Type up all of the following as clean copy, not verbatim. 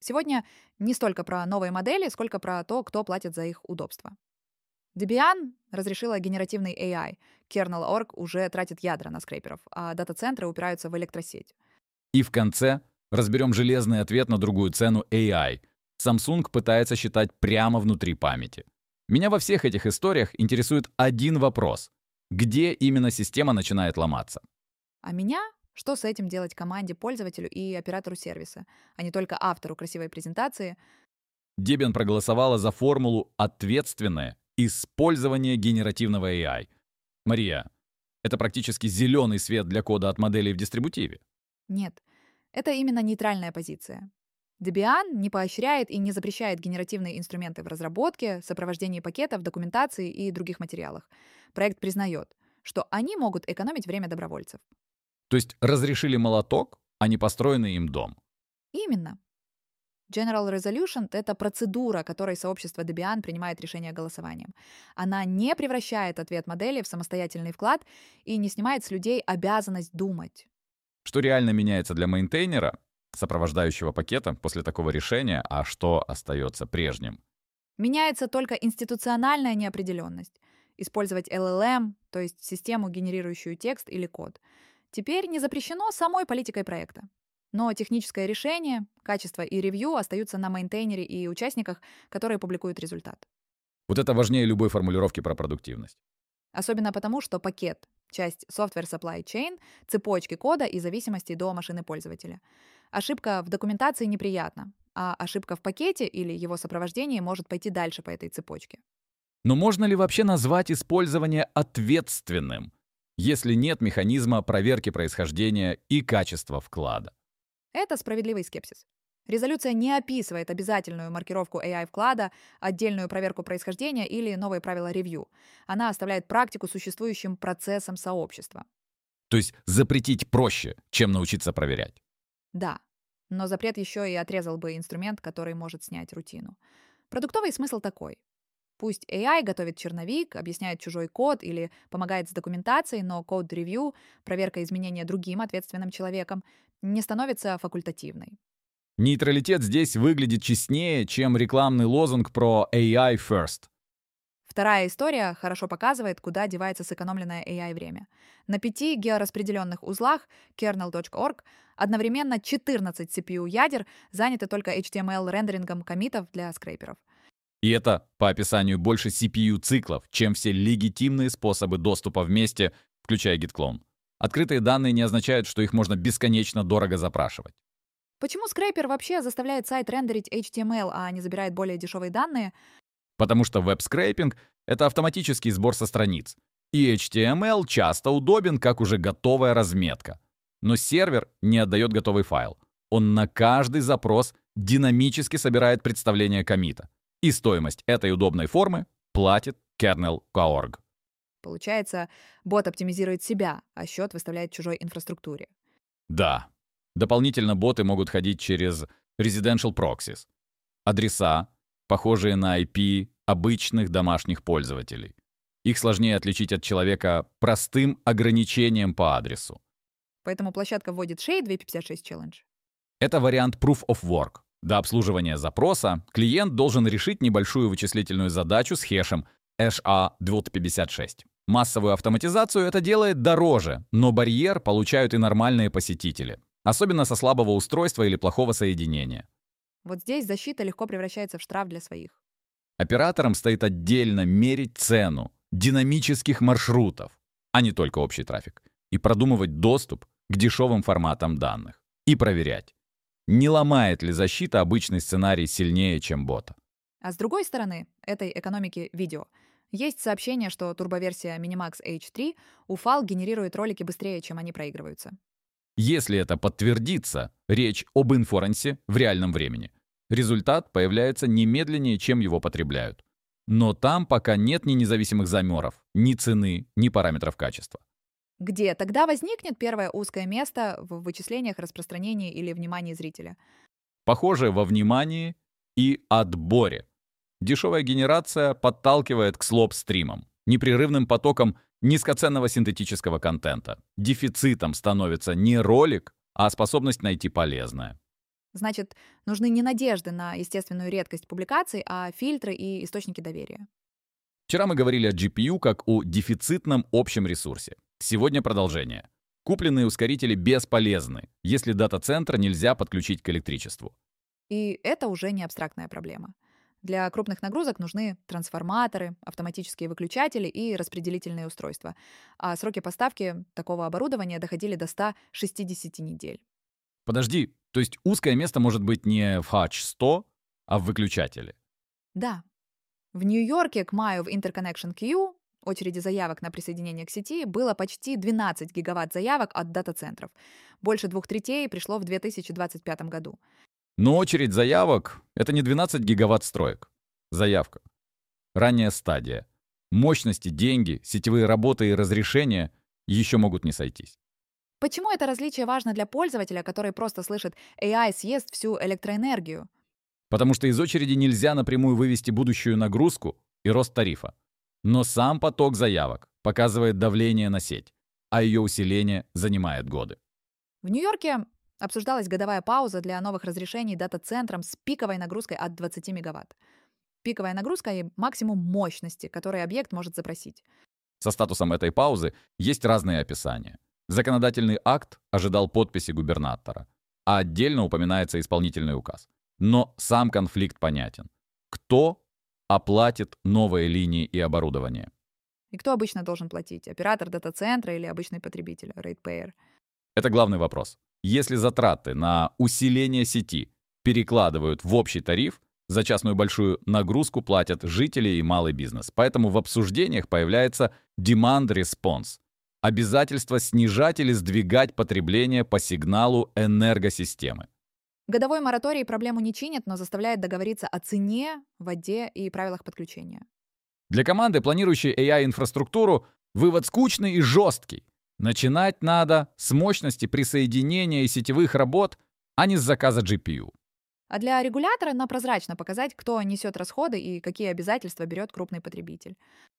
сегодня не столько про новые модели, сколько про то, кто платит за их удобство. Debian разрешила генеративный AI. Kernel.org уже тратит ядра на скрейперов, а дата-центры упираются в электросеть. И в конце разберем железный ответ на другую цену AI. Samsung пытается считать прямо внутри памяти. Меня во всех этих историях интересует один вопрос. Где именно система начинает ломаться? А меня? Что с этим делать команде, пользователю и оператору сервиса, а не только автору красивой презентации? Debian проголосовала за формулу «ответственное использование генеративного AI». Мария, это практически зеленый свет для кода от моделей в дистрибутиве. Нет, это именно нейтральная позиция. Debian не поощряет и не запрещает генеративные инструменты в разработке, сопровождении пакетов, документации и других материалах. Проект признает, что они могут экономить время добровольцев. То есть разрешили молоток, а не построенный им дом. Именно. General Resolution — это процедура, которой сообщество Debian принимает решение голосованием. Она не превращает ответ модели в самостоятельный вклад и не снимает с людей обязанность думать. Что реально меняется для мейнтейнера, сопровождающего пакета после такого решения, а что остается прежним? Меняется только институциональная неопределенность. Использовать LLM, то есть систему, генерирующую текст или код, теперь не запрещено самой политикой проекта. Но техническое решение, качество и ревью остаются на мейнтейнере и участниках, которые публикуют результат. Вот это важнее любой формулировки про продуктивность. Особенно потому, что пакет — часть software supply chain, цепочки кода и зависимостей до машины пользователя. Ошибка в документации неприятна, а ошибка в пакете или его сопровождении может пойти дальше по этой цепочке. Но можно ли вообще назвать использование ответственным, если нет механизма проверки происхождения и качества вклада? Это справедливый скепсис. Резолюция не описывает обязательную маркировку AI-вклада, отдельную проверку происхождения или новые правила ревью. Она оставляет практику существующим процессом сообщества. То есть запретить проще, чем научиться проверять. Да, но запрет еще и отрезал бы инструмент, который может снять рутину. Продуктовый смысл такой. Пусть AI готовит черновик, объясняет чужой код или помогает с документацией, но код-ревью, проверка изменения другим ответственным человеком, не становится факультативной. Нейтралитет здесь выглядит честнее, чем рекламный лозунг про AI first. Вторая история хорошо показывает, куда девается сэкономленное AI-время. На 5 геораспределенных узлах kernel.org одновременно 14 CPU-ядер заняты только HTML-рендерингом коммитов для скрейперов. И это, по описанию, больше CPU-циклов, чем все легитимные способы доступа вместе, включая git-клон. Открытые данные не означают, что их можно бесконечно дорого запрашивать. Почему скрейпер вообще заставляет сайт рендерить HTML, а не забирает более дешевые данные? Потому что веб-скрейпинг — это автоматический сбор со страниц. И HTML часто удобен, как уже готовая разметка. Но сервер не отдает готовый файл. Он на каждый запрос динамически собирает представление коммита. И стоимость этой удобной формы платит kernel.org. Получается, бот оптимизирует себя, а счет выставляет чужой инфраструктуре. Да. Дополнительно боты могут ходить через residential proxies. Адреса, похожие на IP обычных домашних пользователей. Их сложнее отличить от человека простым ограничением по адресу. Поэтому площадка вводит SHA 256 Challenge. Это вариант Proof of Work. До обслуживания запроса клиент должен решить небольшую вычислительную задачу с хэшем SHA-256. Массовую автоматизацию это делает дороже, но барьер получают и нормальные посетители. Особенно со слабого устройства или плохого соединения. Вот здесь защита легко превращается в штраф для своих. Операторам стоит отдельно мерить цену динамических маршрутов, а не только общий трафик, и продумывать доступ к дешевым форматам данных. И проверять, не ломает ли защита обычный сценарий сильнее, чем бота. А с другой стороны этой экономики видео есть сообщение, что турбоверсия Minimax H3 у FAL генерирует ролики быстрее, чем они проигрываются. Если это подтвердится, речь об инференсе в реальном времени. Результат появляется немедленнее, чем его потребляют. Но там пока нет ни независимых замеров, ни цены, ни параметров качества. Где тогда возникнет первое узкое место в вычислениях, распространении или внимании зрителя? Похоже, во внимании и отборе. Дешевая генерация подталкивает к слоп-стримам, непрерывным потоком низкоценного синтетического контента. Дефицитом становится не ролик, а способность найти полезное. Значит, нужны не надежды на естественную редкость публикаций, а фильтры и источники доверия. Вчера мы говорили о GPU как о дефицитном общем ресурсе. Сегодня продолжение. Купленные ускорители бесполезны, если дата-центр нельзя подключить к электричеству. И это уже не абстрактная проблема. Для крупных нагрузок нужны трансформаторы, автоматические выключатели и распределительные устройства. А сроки поставки такого оборудования доходили до 160 недель. Подожди, то есть узкое место может быть не в H100, а в выключателе? Да. В Нью-Йорке к маю в Interconnection Queue очереди заявок на присоединение к сети было почти 12 гигаватт заявок от дата-центров. Больше 2/3 пришло в 2025 году. Но очередь заявок — это не 12 гигаватт строек. Заявка. Ранняя стадия. Мощности, деньги, сетевые работы и разрешения еще могут не сойтись. Почему это различие важно для пользователя, который просто слышит «AI съест всю электроэнергию»? Потому что из очереди нельзя напрямую вывести будущую нагрузку и рост тарифа. Но сам поток заявок показывает давление на сеть, а ее усиление занимает годы. В Нью-Йорке обсуждалась годовая пауза для новых разрешений дата-центрам с пиковой нагрузкой от 20 мегаватт. Пиковая нагрузка и максимум мощности, который объект может запросить. Со статусом этой паузы есть разные описания. Законодательный акт ожидал подписи губернатора, а отдельно упоминается исполнительный указ. Но сам конфликт понятен. Кто оплатит новые линии и оборудование? И кто обычно должен платить? Оператор дата-центра или обычный потребитель, ratepayер? Это главный вопрос. Если затраты на усиление сети перекладывают в общий тариф, за частную большую нагрузку платят жители и малый бизнес. Поэтому в обсуждениях появляется demand response. Обязательство снижать или сдвигать потребление по сигналу энергосистемы. Годовой мораторий проблему не чинит, но заставляет договориться о цене, воде и правилах подключения. Для команды, планирующей AI-инфраструктуру, вывод скучный и жесткий. Начинать надо с мощности присоединения и сетевых работ, а не с заказа GPU. А для регулятора надо прозрачно показать, кто несет расходы и какие обязательства берет крупный потребитель.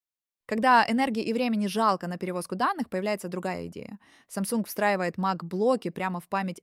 Когда энергии и времени жалко на перевозку данных, появляется другая идея. Samsung встраивает MAC-блоки прямо в память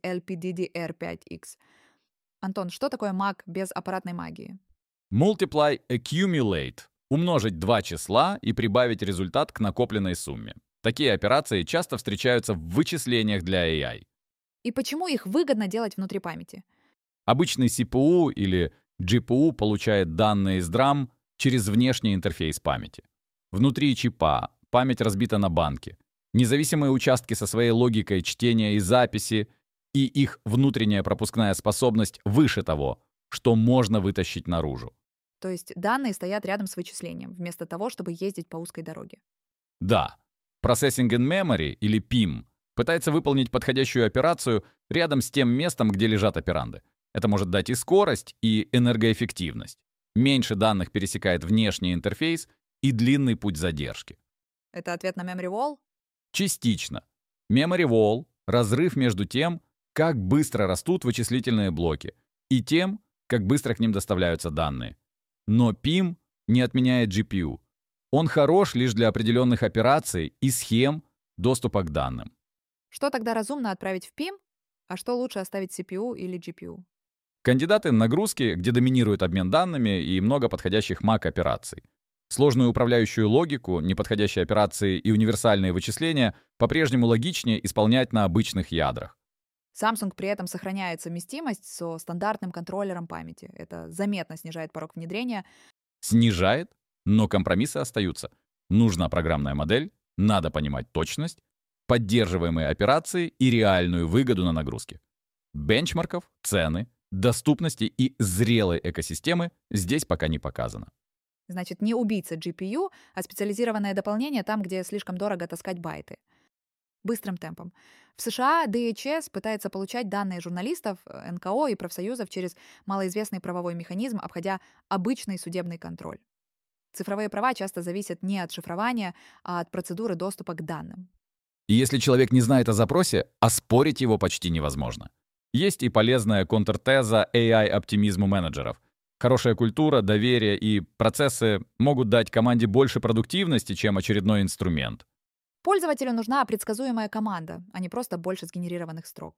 LPDDR5X. Антон, что такое MAC без аппаратной магии? Multiply Accumulate. Умножить два числа и прибавить результат к накопленной сумме. Такие операции часто встречаются в вычислениях для AI. И почему их выгодно делать внутри памяти? Обычный CPU или GPU получает данные из DRAM через внешний интерфейс памяти. Внутри чипа память разбита на банки. Независимые участки со своей логикой чтения и записи, и их внутренняя пропускная способность выше того, что можно вытащить наружу. То есть данные стоят рядом с вычислением, вместо того, чтобы ездить по узкой дороге. Да, Processing in Memory, или PIM, пытается выполнить подходящую операцию рядом с тем местом, где лежат операнды. Это может дать и скорость, и энергоэффективность. Меньше данных пересекает внешний интерфейс и длинный путь задержки. Это ответ на Memory Wall? Частично. Memory Wall — разрыв между тем, как быстро растут вычислительные блоки, и тем, как быстро к ним доставляются данные. Но PIM не отменяет GPU. Он хорош лишь для определенных операций и схем доступа к данным. Что тогда разумно отправить в PIM, а что лучше оставить CPU или GPU? Кандидаты на нагрузки, где доминирует обмен данными и много подходящих MAC-операций. Сложную управляющую логику, неподходящие операции и универсальные вычисления по-прежнему логичнее исполнять на обычных ядрах. Samsung при этом сохраняет совместимость со стандартным контроллером памяти. Это заметно снижает порог внедрения. Снижает, но компромиссы остаются. Нужна программная модель, надо понимать точность, поддерживаемые операции и реальную выгоду на нагрузке. Бенчмарков, цены, доступности и зрелой экосистемы здесь пока не показано. Значит, не убийца GPU, а специализированное дополнение там, где слишком дорого таскать байты. Быстрым темпом. В США DHS пытается получать данные журналистов, НКО и профсоюзов через малоизвестный правовой механизм, обходя обычный судебный контроль. Цифровые права часто зависят не от шифрования, а от процедуры доступа к данным. И если человек не знает о запросе, оспорить его почти невозможно. Есть и полезная контртеза AI-оптимизму менеджеров. Хорошая культура, доверие и процессы могут дать команде больше продуктивности, чем очередной инструмент. Пользователю нужна предсказуемая команда, а не просто больше сгенерированных строк.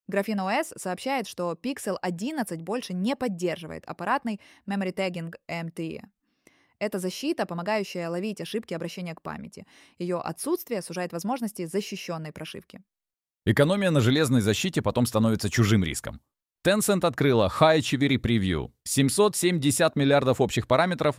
Graphene OS сообщает, что Pixel 11 больше не поддерживает аппаратный Memory Tagging MTE. Это защита, помогающая ловить ошибки обращения к памяти. Ее отсутствие сужает возможности защищенной прошивки. Экономия на железной защите потом становится чужим риском. Tencent открыла High Chivery Preview. 770 миллиардов общих параметров,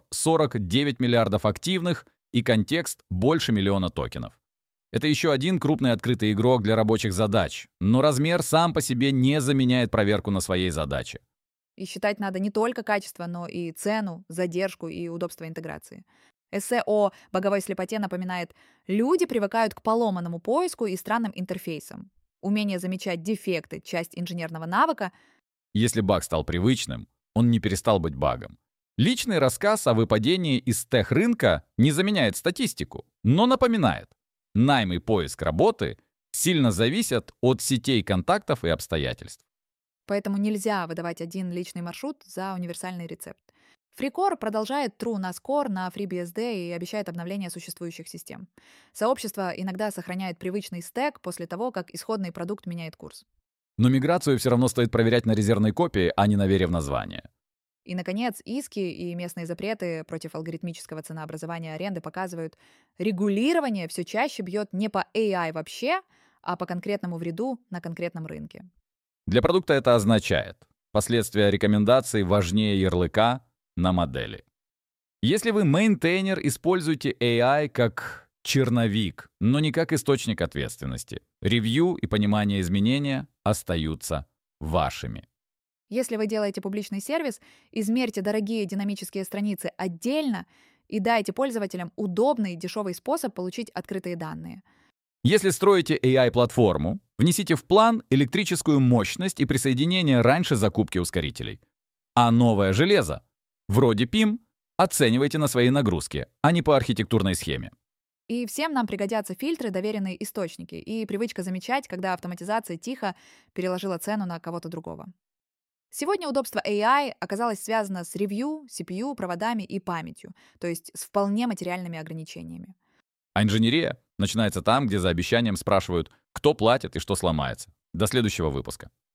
49 миллиардов активных и контекст больше миллиона токенов. Это еще один крупный открытый игрок для рабочих задач, но размер сам по себе не заменяет проверку на своей задаче. И считать надо не только качество, но и цену, задержку и удобство интеграции. Эссе о боговой слепоте напоминает, люди привыкают к поломанному поиску и странным интерфейсам. Умение замечать дефекты — часть инженерного навыка. Если баг стал привычным, он не перестал быть багом. Личный рассказ о выпадении из тех-рынка не заменяет статистику, но напоминает. Найм и поиск работы сильно зависят от сетей контактов и обстоятельств. Поэтому нельзя выдавать один личный маршрут за универсальный рецепт. FreeCore продолжает True на Score на FreeBSD и обещает обновление существующих систем. Сообщество иногда сохраняет привычный стэк после того, как исходный продукт меняет курс. Но миграцию все равно стоит проверять на резервной копии, а не на вере в название. И, наконец, иски и местные запреты против алгоритмического ценообразования аренды показывают, регулирование все чаще бьет не по AI вообще, а по конкретному вреду на конкретном рынке. Для продукта это означает, последствия рекомендаций важнее ярлыка на модели. Если вы мейнтейнер, используйте AI как черновик, но не как источник ответственности. Ревью и понимание изменения остаются вашими. Если вы делаете публичный сервис, измерьте дорогие динамические страницы отдельно и дайте пользователям удобный и дешевый способ получить открытые данные. Если строите AI-платформу, внесите в план электрическую мощность и присоединение раньше закупки ускорителей. А новое железо, вроде PIM, оценивайте на свои нагрузки, а не по архитектурной схеме. И всем нам пригодятся фильтры, доверенные источники, и привычка замечать, когда автоматизация тихо переложила цену на кого-то другого. Сегодня удобство AI оказалось связано с ревью, CPU, проводами и памятью, то есть с вполне материальными ограничениями. А инженерия начинается там, где за обещанием спрашивают, кто платит и что сломается. До следующего выпуска.